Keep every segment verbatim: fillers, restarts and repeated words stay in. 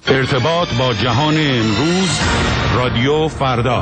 ارتباط با جهان امروز، رادیو فردا.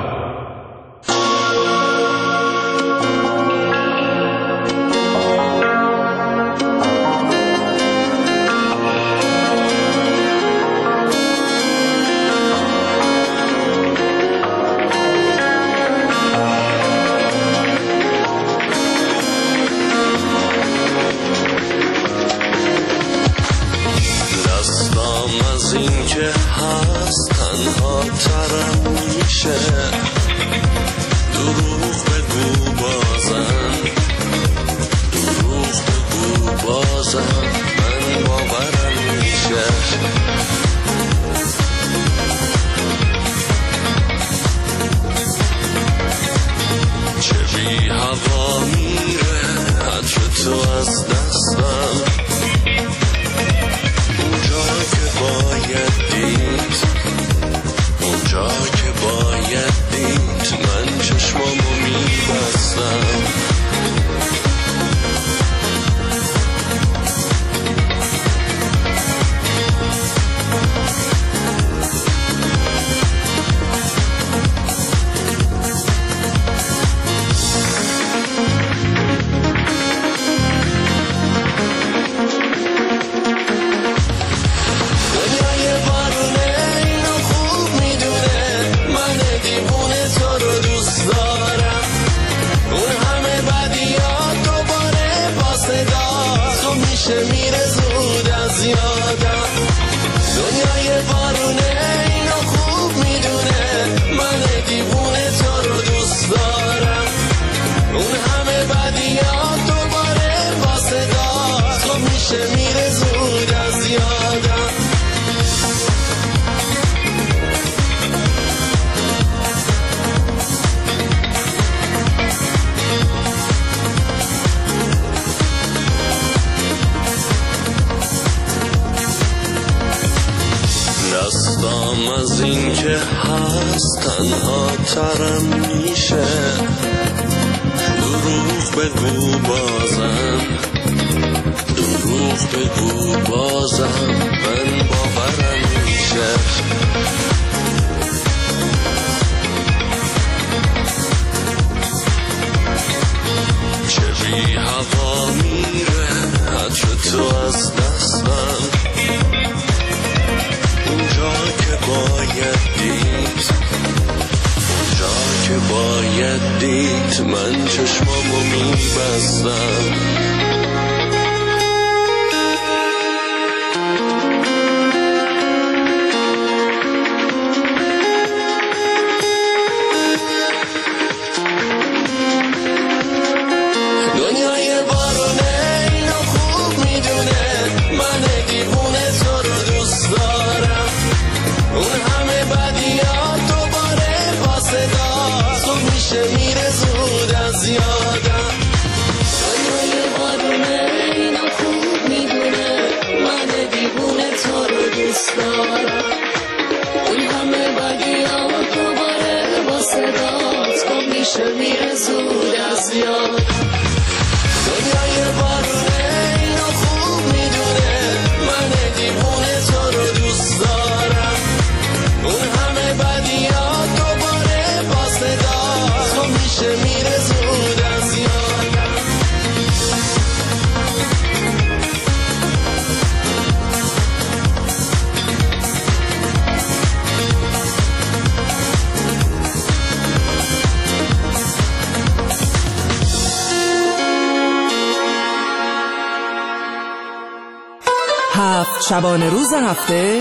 شبانه روز هفته،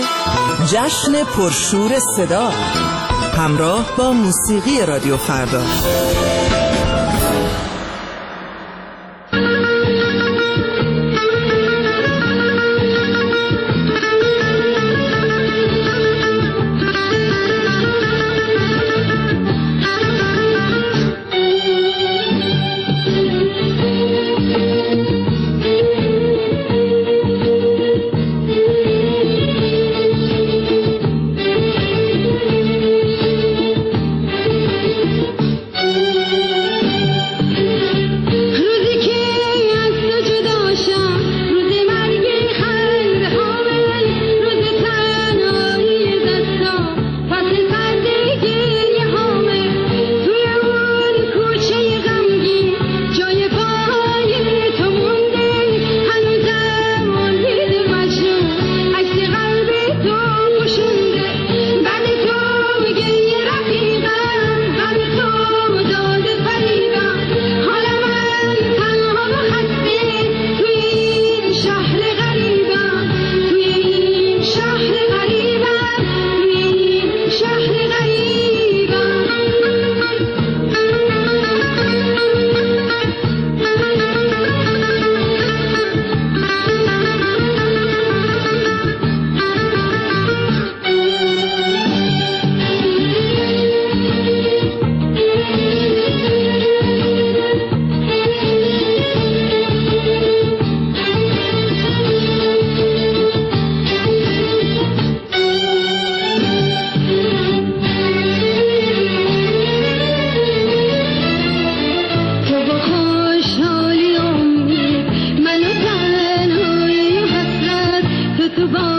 جشن پرشور صدا همراه با موسیقی رادیو فردا.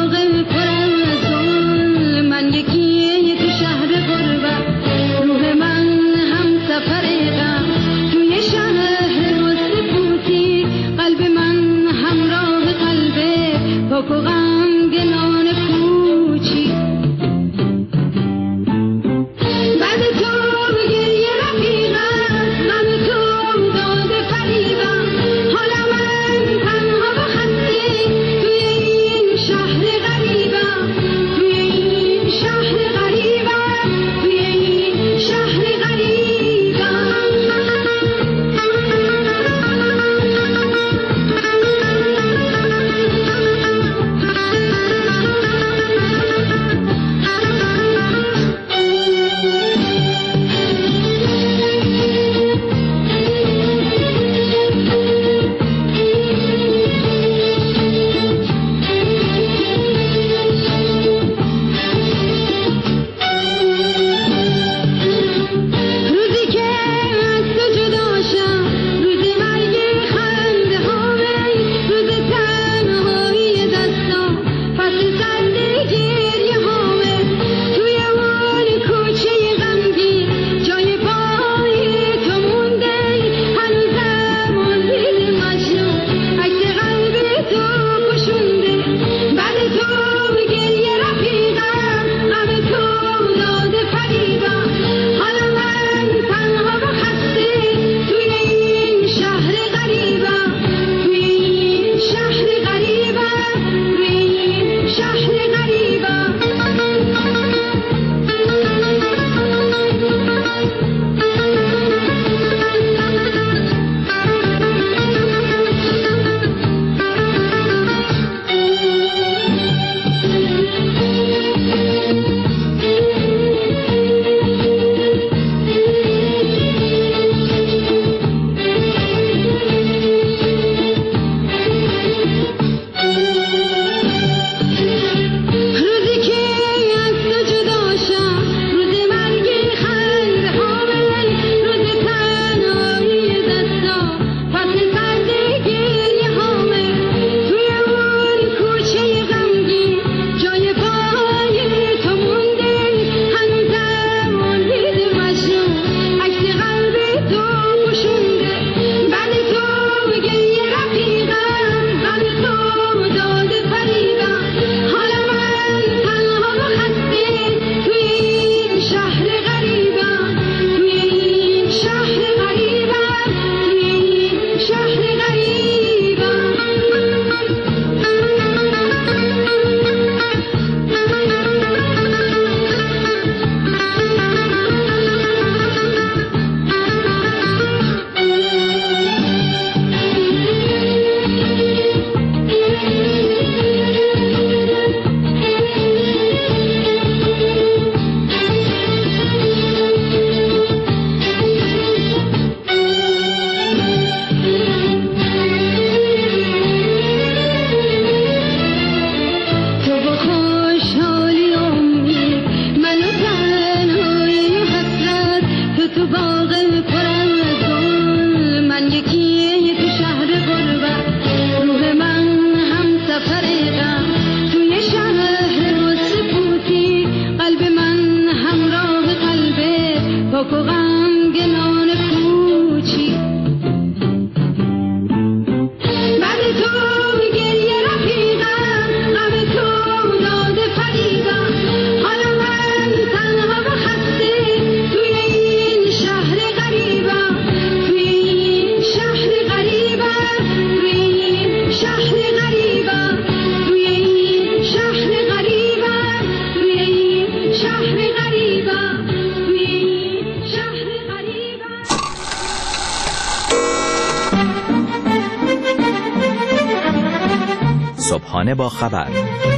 صبحانه با خبر،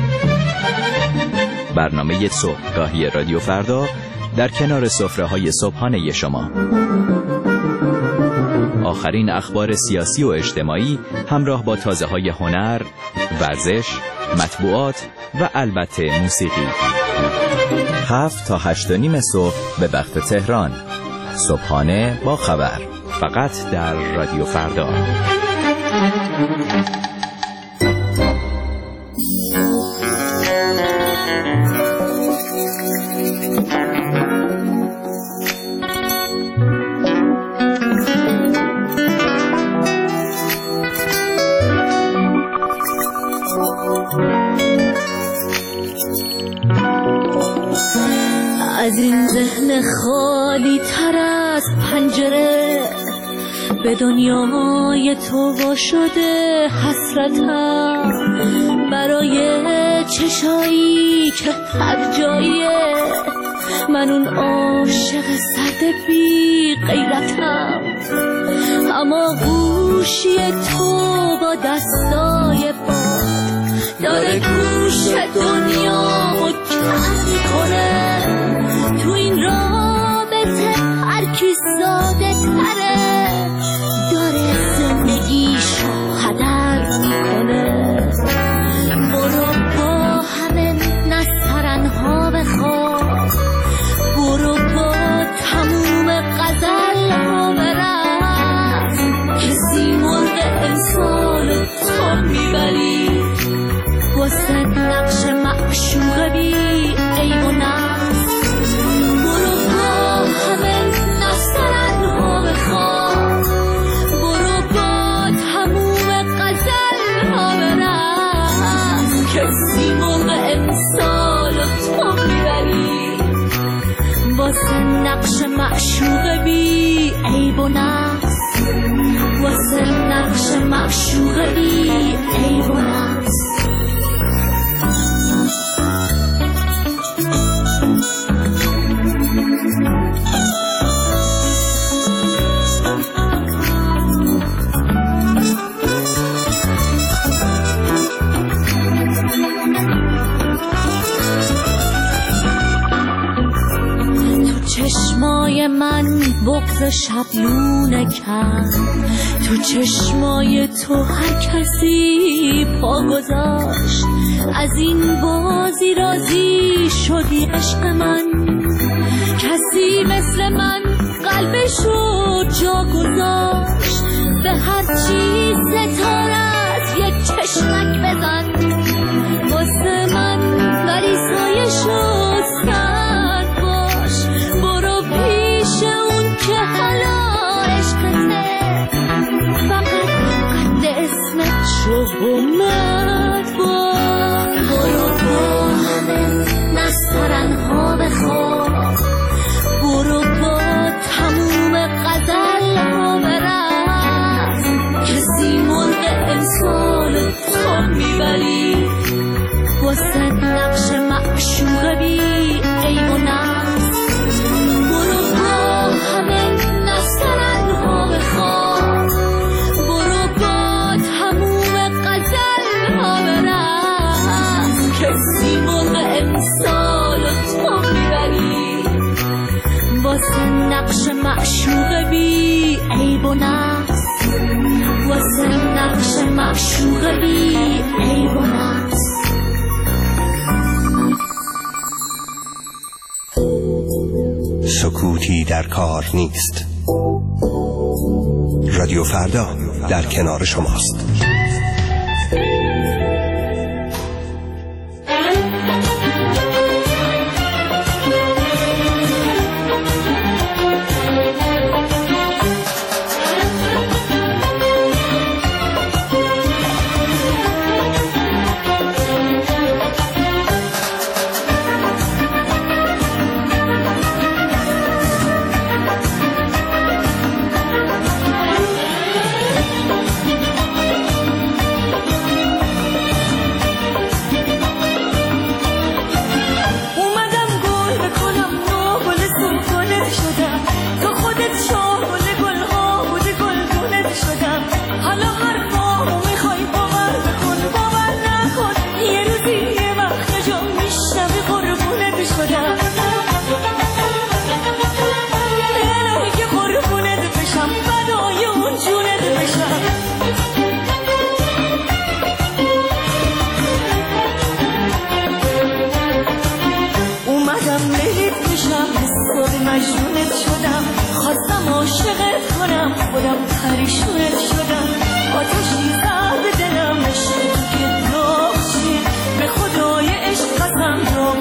برنامه صبحگاهی رادیو فردا در کنار سفره‌های صبحانه شما. آخرین اخبار سیاسی و اجتماعی همراه با تازه‌های هنر، ورزش، مطبوعات و البته موسیقی. هفت تا هشت و نیم صبح به وقت تهران. صبحانه با خبر، فقط در رادیو فردا. از این ذهن خالی تر از پنجره به دنیای تو وا شده حسرتم، برای چشایی که هر جاییه من اون عاشق سرد بی غیرتم. اما گوشی تو با دستای باد داره گوش دنیا و کم کنه. تو این رابطه هر کی ساده تره داره زندگیشو هدر میکنه. برو با همه نسترنها بخواب، برو با تموم غزل ها برقص، کسی مرغ امسال تو میبری واسه نقش معشوق بی عیب و نقص. برو با همه نسترنها بخواب، برو با تموم غزل ها برقص، کسی مرغ امسال تو میبری واسه نقش معشوق بی عیب و نقص، واسه نقش معشوق بی عیب و نقص. چشمای من بغض شبلونه کرد، تو چشمای تو هر کسی پا گذاشت. از این بازی راضی شدی عشق من، کسی مثل من قلبشو جا گذاشت. به هر چیز ستارت یک چشمک بزن واسه من، ولی سایه شد سرد باش. برو پیش اون که حالا عشقته، فقط قد اسمت شو و مرد باش. برو با همه نسترنها بخواب، برو با تموم غزل ها برقص، کسی مرغ امسال تو میبری واسه نقش معشوق بی عیب و نقص. برو با همه نسترنها بخواب، برو با تموم غزل ها برقص، کسی مرغ امسال تو میبری واسه نقش معشوق بی عیب و نقص، واسه نقش معشوق بی عیب و نقص. سکوتی در کار نیست. رادیو فردا در کنار شماست. مجنونت شدم، خواستم عاشقت کنم، خودم پریشونت شدم. آتشی زد به دلم، عشق تو که داغ چیه، به خدای عشق قسم داغ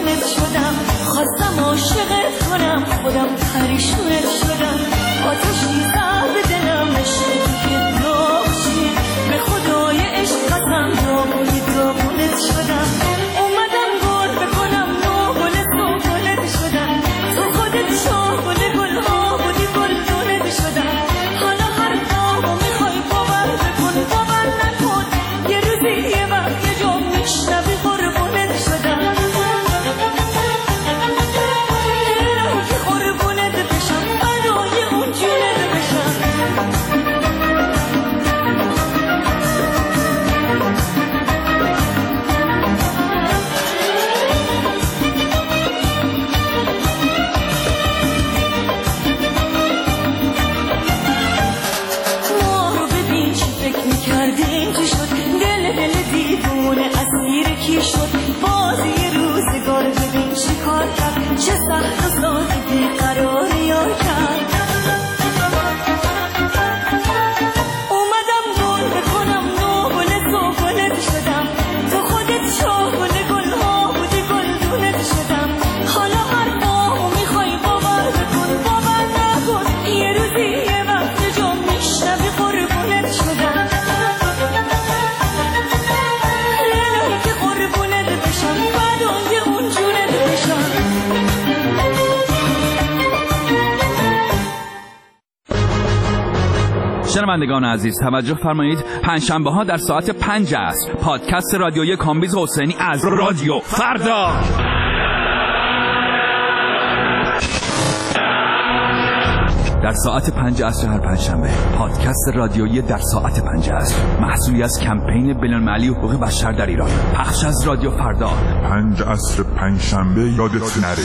مجنونت شدم، خواستم عاشقت کنم، خودم پریشونت شدم. آتشی زد به دلم نشد که داغشی، به خدای عشق قسم داغونی داغونت شدم. اومدم گل بکنم نو گل تو گلت شدم، تو خودت شاه گل گل ها بودی گل دونت شدم. حالا هر داغو میخوای باور بکن باور نکن، یه روزی یه وقت یه جا میشنوی قربونت شدم. الهی که قربونت بشم برای اون جونت بشم. ما رو ببین چی فکر میکردیم چی شد، دل دل دیوونه اسیر کی شد. بازی روزگار ببین چی کار کرد، چه سخت و ساده بیقرار یار کرد. اومدم گل بکنم نو گل تو گلت شدم، تو خودت شاه گل گل ها بودی گل دونت شدم. حالا هر باهو میخوای باور بکن باور نکن، یه روزی یه وقت یه جا میشنوی قربونت شدم. الهی که قربونت بشم فدای اون جونت بشم. شنوندگان عزیز توجه فرمایید، پنجشنبه ها در ساعت پنج عصر پادکست رادیویی کامبیز حسینی از رادیو فردا. در ساعت پنج عصر هر پنجشنبه پادکست رادیویی در ساعت پنج عصر، محصولی از کمپین بین‌المللی حقوق بشر در ایران، پخش از رادیو فردا. پنج عصر پنجشنبه یادت نره.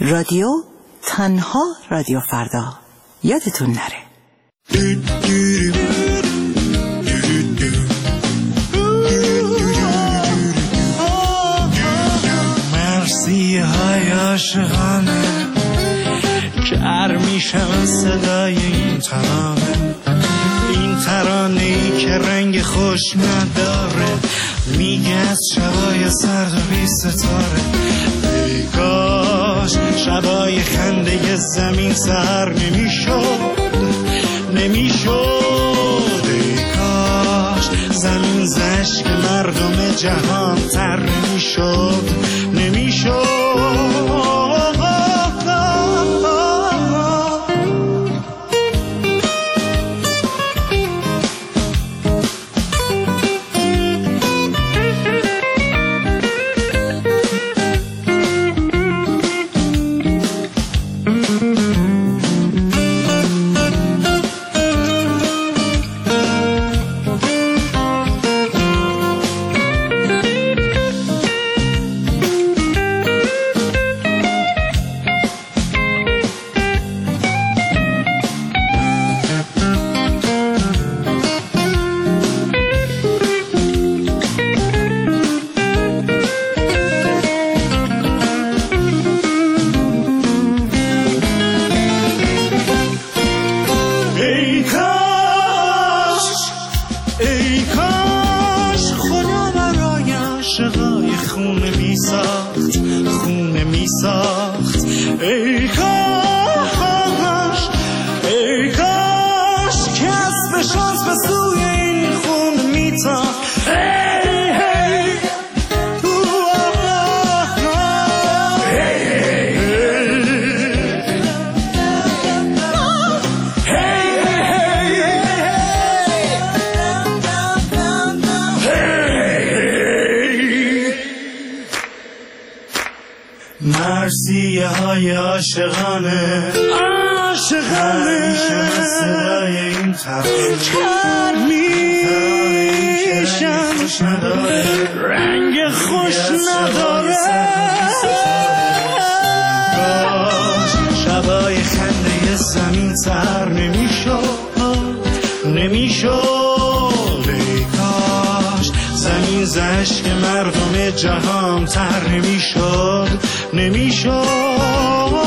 رادیو تنها رادیو فردا. یادتون نره. مرسی های عاشقانه کر میشم صدای این ترانه، این ترانه ای که رنگ خوش نداره، میگه از شبای سرد و بی ستاره. ای کاش شبای خنده زمین سر نمیشد نمیشد ای کاش زمین زشک مردم جهان تر نمیشد نمیشد. مرسیه های عاشقانه عاشقانه میشم صدای این ترانه، چند میشم رنگ خوش نداره. کاش شبای خنده زمین سر نمیشد نمیشد ای کاش زمین زشک مردم جهان تر نمیشد نمیشد.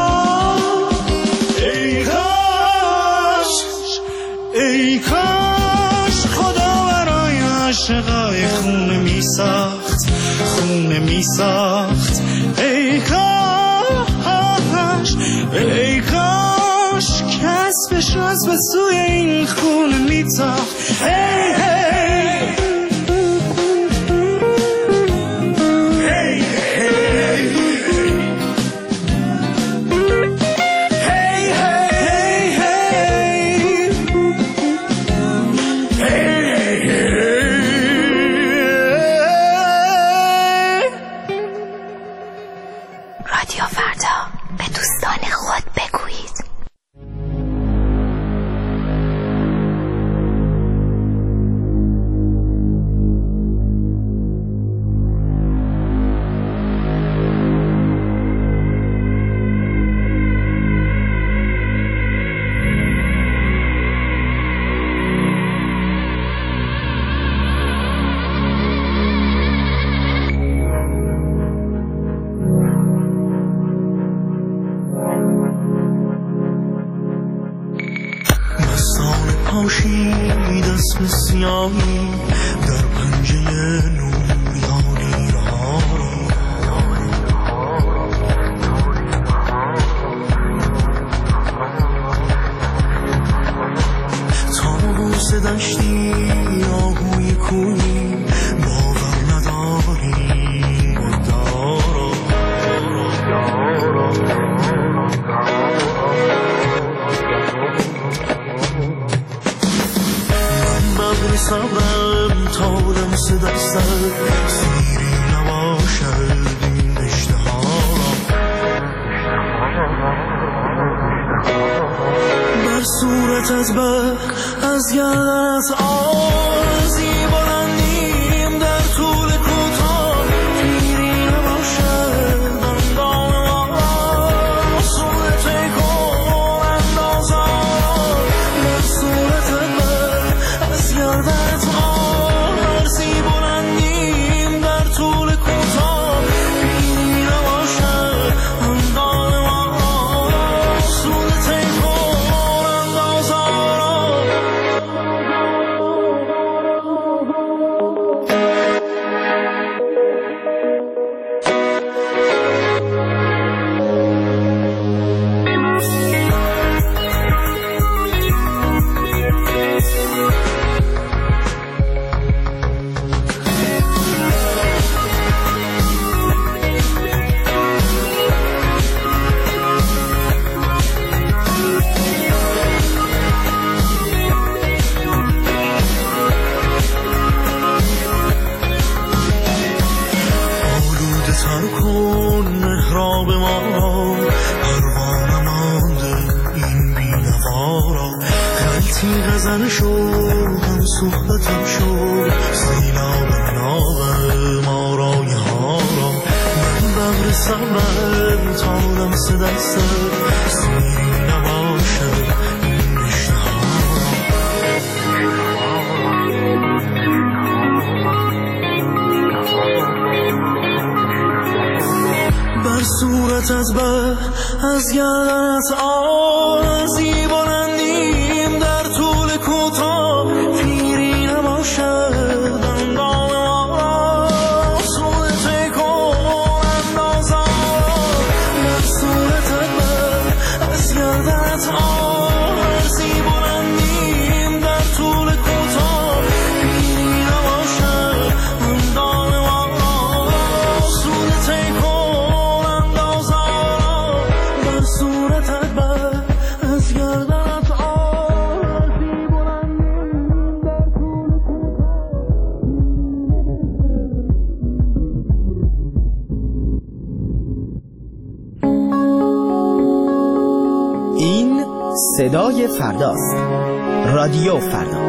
ای کاش ای کاش خدا برای عاشقای خونه می ساخت خونه می ساخت. ای کاش ای کاش کسبش از به سوی این خونه می تاخت. ای ای پاشید اسم سیاهی در پنجه نوریانی رها را، طاووس دشتی آهوی کوی باور نداری مدارا. صبرم تا دم صدای سر سیری نباشد این اشتها بر صورتت بر از گردنت آرزی بلندیم در طول کوتاه پیری نباشد اندام تر کن محراب ما را، پروانه مانده این بی‌نوا را. غلطی غزل شو هم صحبتم شو، سیلاب ناغ ما را یه ها را. من بغر صبرم تا لمس دستت، سیری نباشه این اشتها بر صورتت به از گردنت آزی بلندیم در طول کوتاه، پیری نباشد اندام ما سود تکون اندازم. بر صورتت به از گردنت آزی بلندیم در طول کوتاه، پیری نباشد اندام ما سود تکون. این صدای فرداست. رادیو فردا.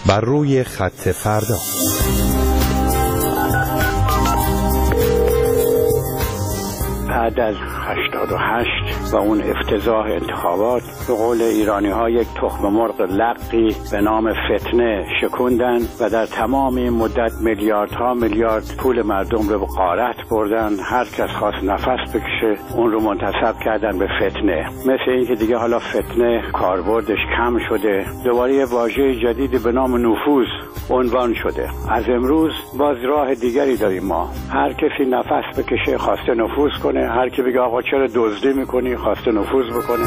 بر روی خط فردا. بعد از هشتاد و هشت و اون افتضاح انتخابات به قول ایرانی ها یک تخم مرغ لقی به نام فتنه شکوندن و در تمام این مدت میلیاردها میلیارد پول مردم رو به غارت بردن. هر کس خواست نفس بکشه اون رو منتسب کردن به فتنه. مثل این که دیگه حالا فتنه کاربردش کم شده، دوباره یه واژه جدیدی به نام نفوذ عنوان شده. از امروز باز راه دیگری داریم ما. هر کسی نفس بکشه خواسته نفوذ کنه، هر کی بگه آقا چرا دزدی میکنی خواسته نفوذ بکنه.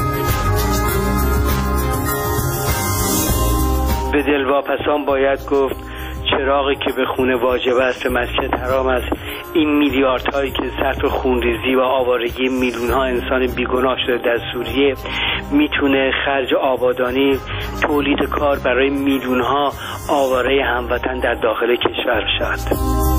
به دلواپسان باید گفت چراغی که به خونه واجب است مسجد حرام است. این میلیاردهایی که صرف خونریزی و آوارگی میلیون ها انسان بیگناه شده در سوریه میتونه خرج آبادانی، تولید کار برای میلیون ها آواره هموطن در داخل کشور شد.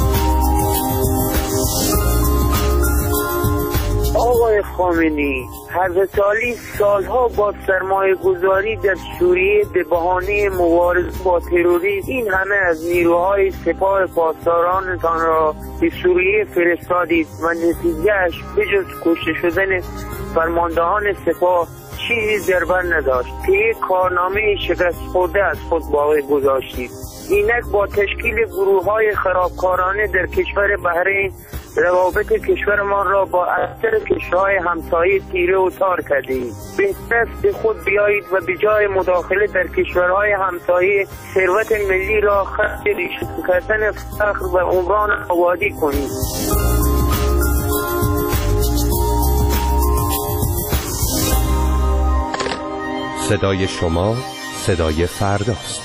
آقای خامنه‌ای، حضرت علی سالها با سرمایه گذاری در سوریه به بهانه مبارزه با تروریسم این همه از نیروهای سپاه پاسدارانتان را به سوریه فرستادید و نتیجهش به جز کشته شدن فرماندهان سپاه چیزی در بر نداشت که یک کارنامه شکست خورده از خود باقی گذاشتید. اینک با تشکیل گروه‌های خرابکارانه در کشور بحرین روابط کشورمان را با اکثر کشورهای همسایه تیره و تار کردید. بهتر است به خود بیایید و به جای مداخله در کشورهای همسایه ثروت ملی را خرج ریشه کردن فقر و عمران آبادی کنید. صدای شما صدای فرداست.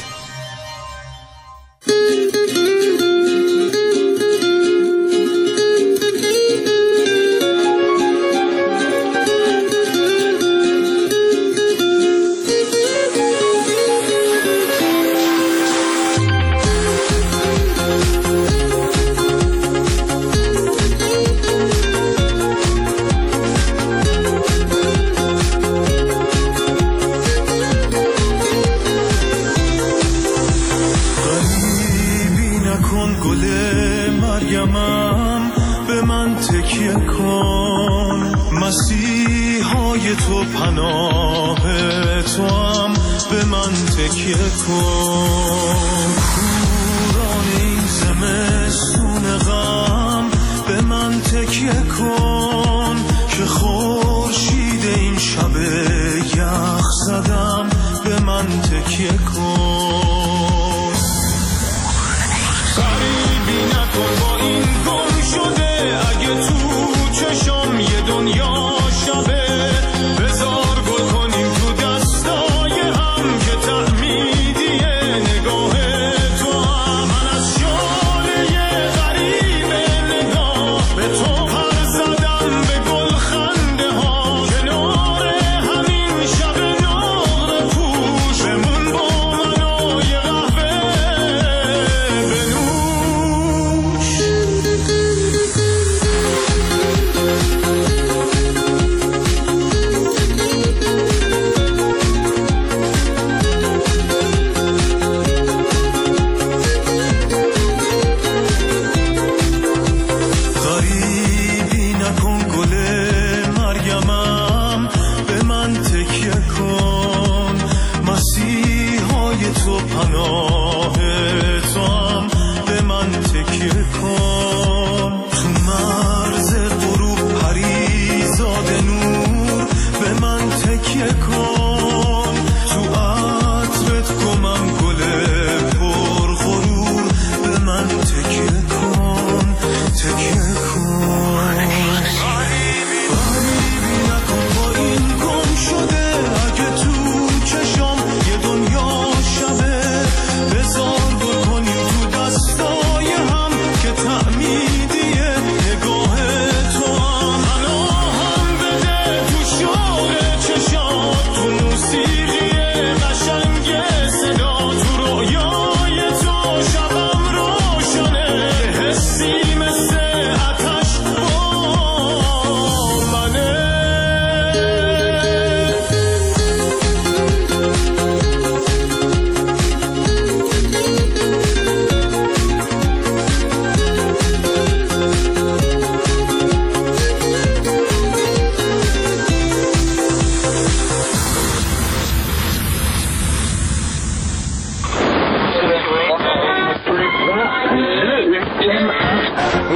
مثل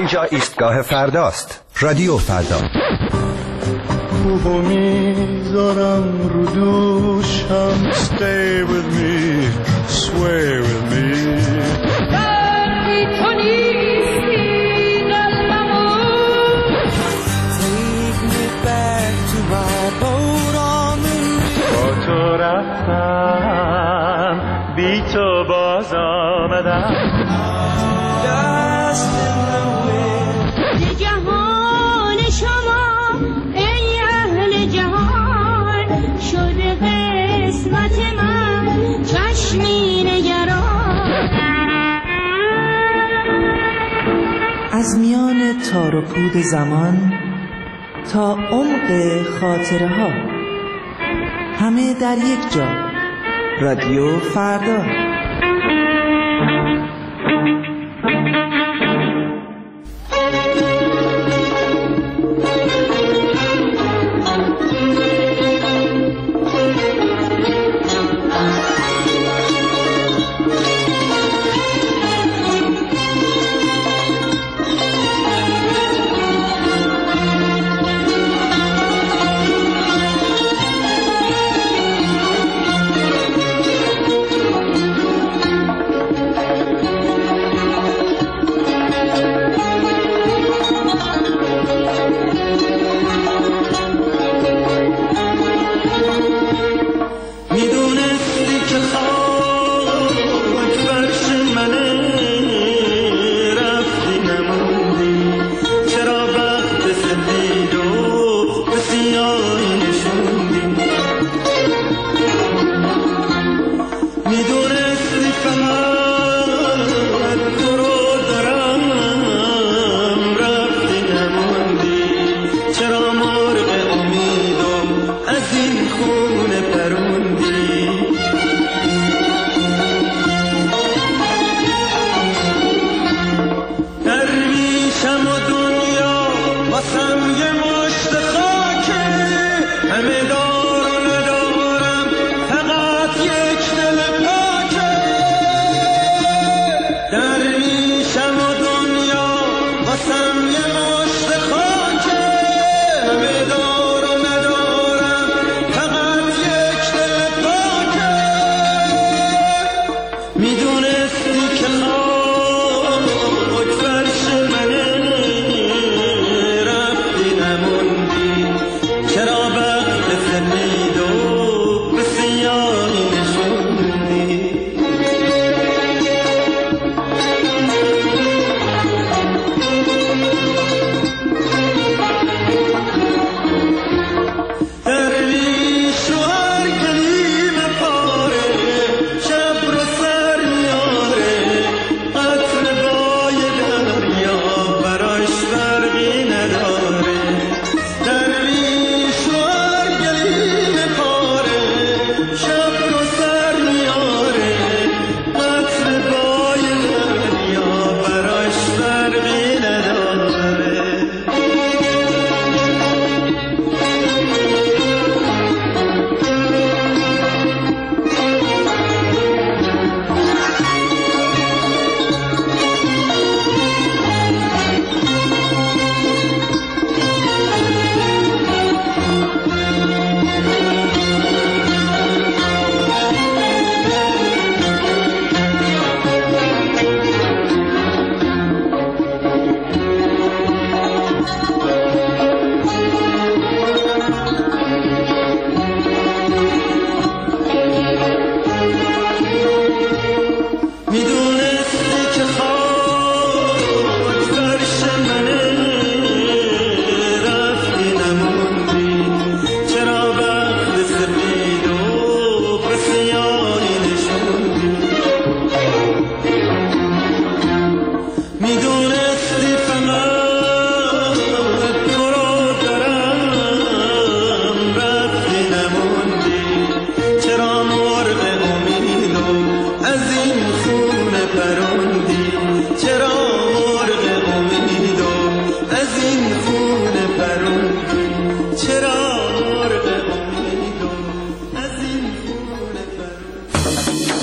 اینجا ایستگاه فرداست. رادیو فردا. خوبو میذارم رو دوشم. Stay with me, sway with me. دردی تو نیستی قلبمو. Take me back to my boat on the river. با تو رفتم بی تو باز آمدم. دست نوه جهان شما ای اهل جهان شده قسمت من چشمی نگران. از میان تار و پود زمان تا عمق خاطره ها، همه در یک جا. رادیو فردا.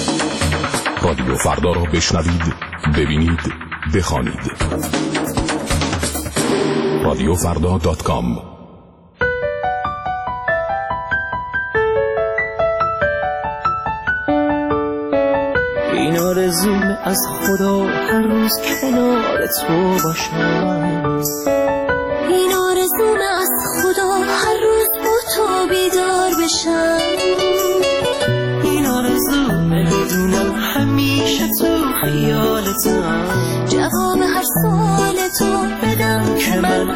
رادیو فردا را بشنوید، ببینید، بخوانید. رادیو فردا دات کام. این آرزوم از خدا هر روز کنار تو باشم، این آرزوم از خدا هر روز با تو بیدار بشم، این آرزوم بدونم همیشه تو خیالتم، جواب هر سوال تو بدم که من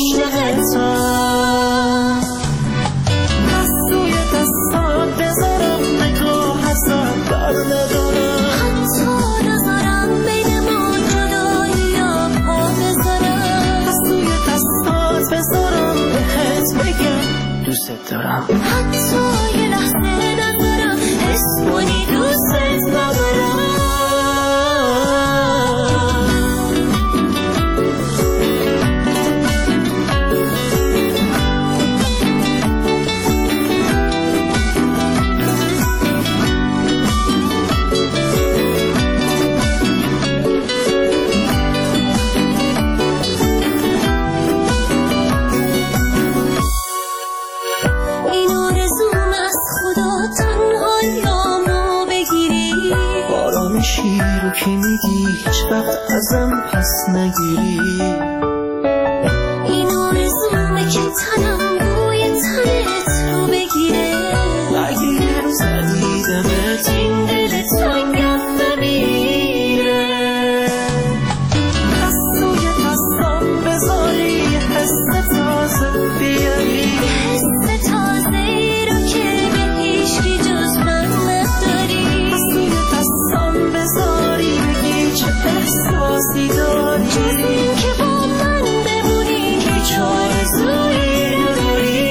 عاشقتم. دستوی دستان بذارم نگاه ازم بر ندارم، حتی نذارم بین ما جدایی یا پا بذارم، دستوی دستان بذارم بهت بگم دوست دارم، حتی یه لحظه نذارم حس کنی دوست دارم. شیرو که میدی هیچ وقت ازم پس نگیری، این آرزومه که تنم بوی تنت رو بگیره، اگه یه روز ندیدمت این دل تنگم نمیره، دستوی دستم بذاری حس تازه بیاری، حس تازه ای رو که به هیچکی جز من نداری، دستوی دستم بذاری بگی چه احساسی داری، جز این که با من بمونی هیچ آرزویی نداری.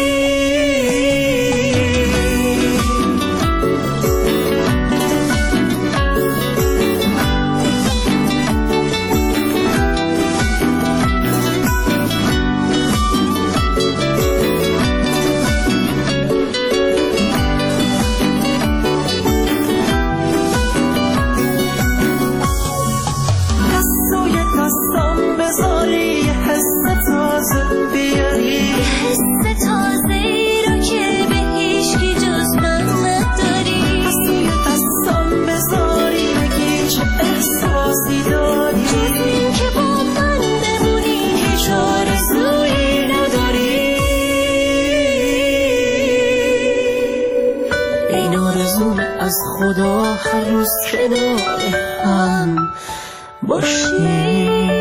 از خدا هر روز کنار هم باشیم.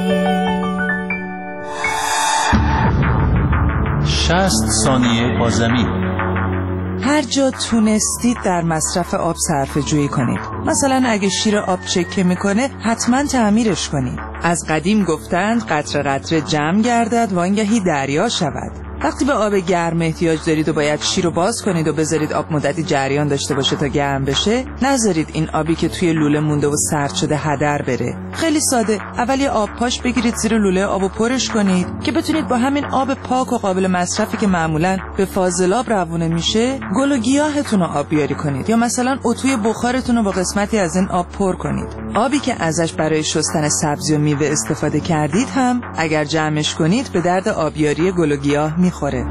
شصت ثانیه با زمین. هر جا تونستید در مصرف آب صرفه جویی کنید. مثلا اگه شیر آب چکه میکنه حتما تعمیرش کنید. از قدیم گفتند قطره قطره جمع گردد وانگهی دریا شود. وقتی به آب گرم احتیاج دارید و باید شیر رو باز کنید و بذارید آب مدتی جریان داشته باشه تا گرم بشه، نذارید این آبی که توی لوله مونده و سرد شده هدر بره. خیلی ساده، اول یه آب پاش بگیرید زیر لوله آبو پرش کنید که بتونید با همین آب پاک و قابل مصرفی که معمولاً به فاضلاب روونه میشه، گل و گیاهتون رو آب بیاری کنید، یا مثلا اتوی بخارتون رو با قسمتی از این آب پر کنید. آبی که ازش برای شستن سبزی و میوه استفاده کردید هم اگر جمعش کنید به درد آبیاری گل و گیاه میخوره.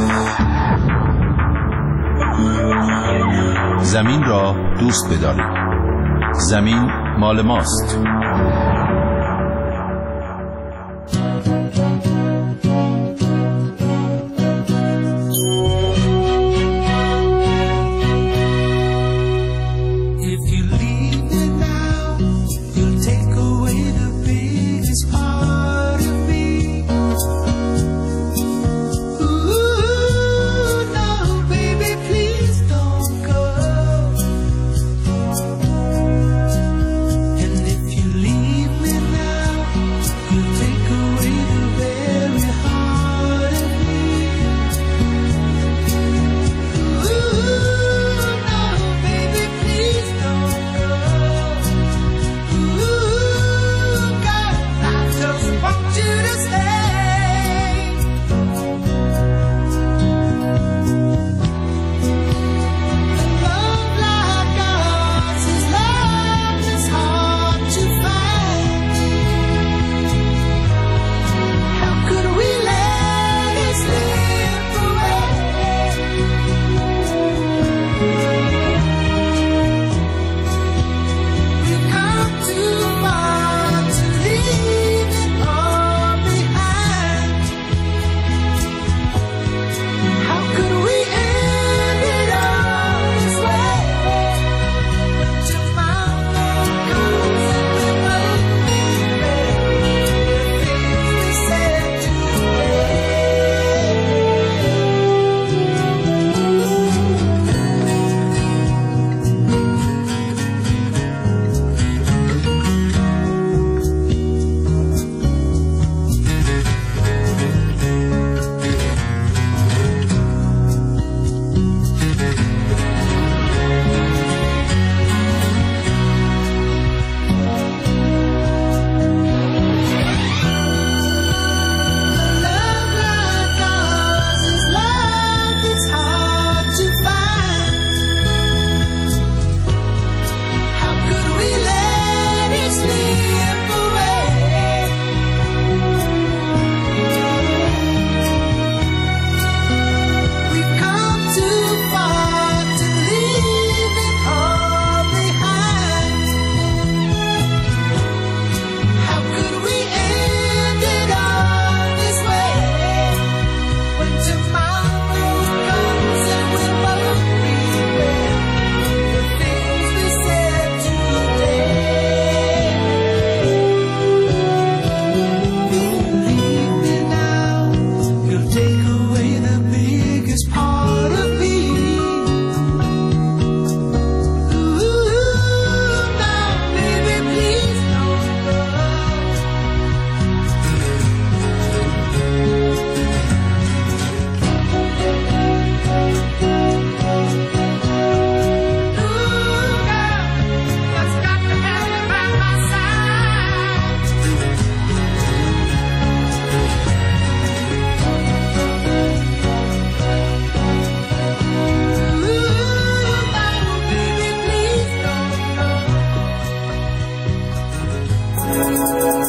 زمین را دوست بدارید. زمین مال ماست. Leave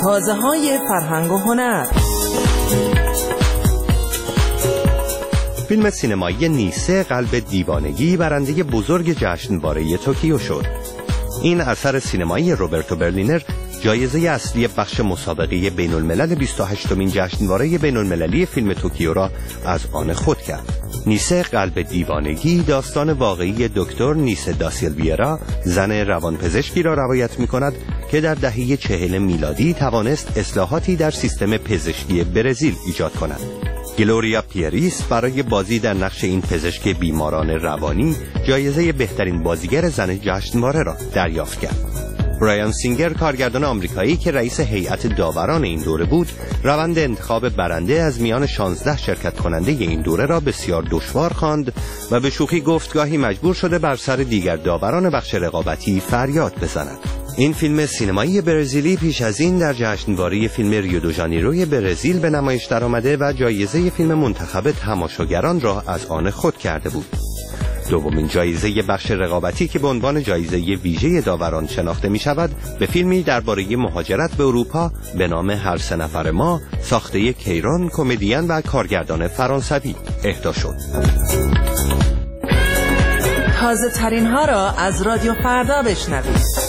تازه های فرهنگ و هنر. فیلم سینمایی نیسه قلب دیوانگی برنده بزرگ جشنواره توکیو شد. این اثر سینمایی روبرتو برلینر جایزه اصلی بخش مسابقه بین الملل بیست و هشتمین جشنواره بین المللی فیلم توکیو را از آن خود کرد. نیسه قلب دیوانگی داستان واقعی دکتر نیسه داسیلویرا، زن روانپزشکی را روایت می کند که در دهه چهل میلادی توانست اصلاحاتی در سیستم پزشکی برزیل ایجاد کند. گلوریا پیریس برای بازی در نقش این پزشک بیماران روانی جایزه بهترین بازیگر زن جشنواره را دریافت کرد. برایان سینگر کارگردان آمریکایی که رئیس هیئت داوران این دوره بود، روند انتخاب برنده از میان شانزده شرکت کننده این دوره را بسیار دشوار خواند و به شوخی گفت گاهی مجبور شده بر سر دیگر داوران بخش رقابتی فریاد بزند. این فیلم سینمایی برزیلی پیش از این در جشنواره فیلم ریو دو ژانیروی برزیل به نمایش درآمده و جایزه فیلم منتخب تماشاگران را از آن خود کرده بود. دومین جایزه بخش رقابتی که به عنوان جایزه ویژه داوران شناخته می شود به فیلمی درباره مهاجرت به اروپا به نام هر سه نفر ما، ساخته کیران، کمدین و کارگردان فرانسوی اهدا شد. تازه ترین ها را از رادیو فردا بشنوید.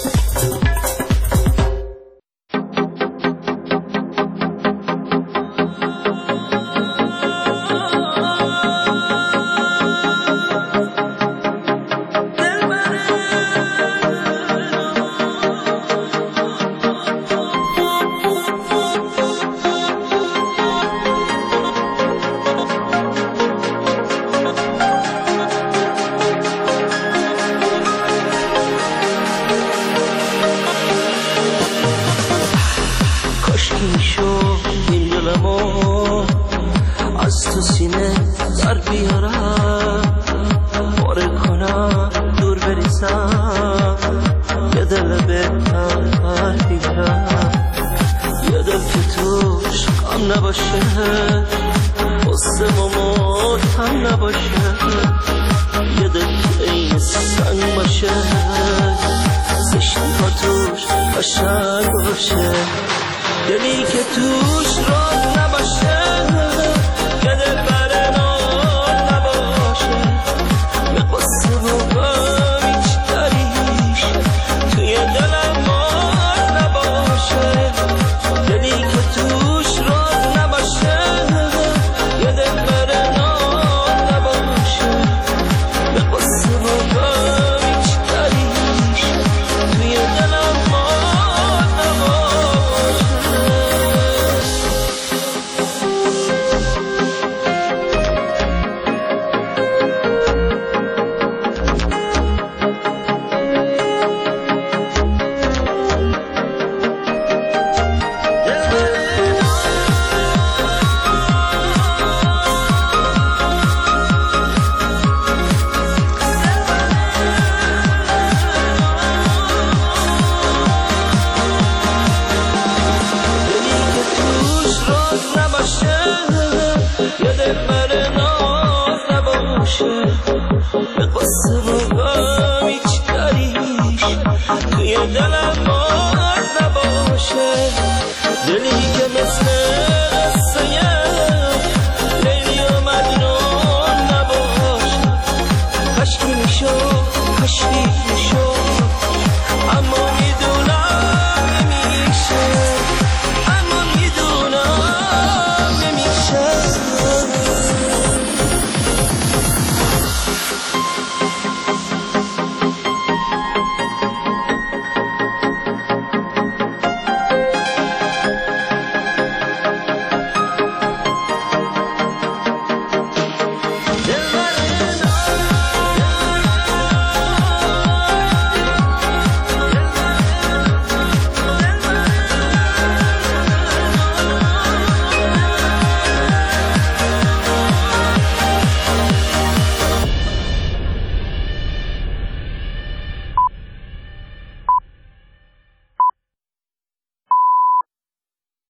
دلی که مثل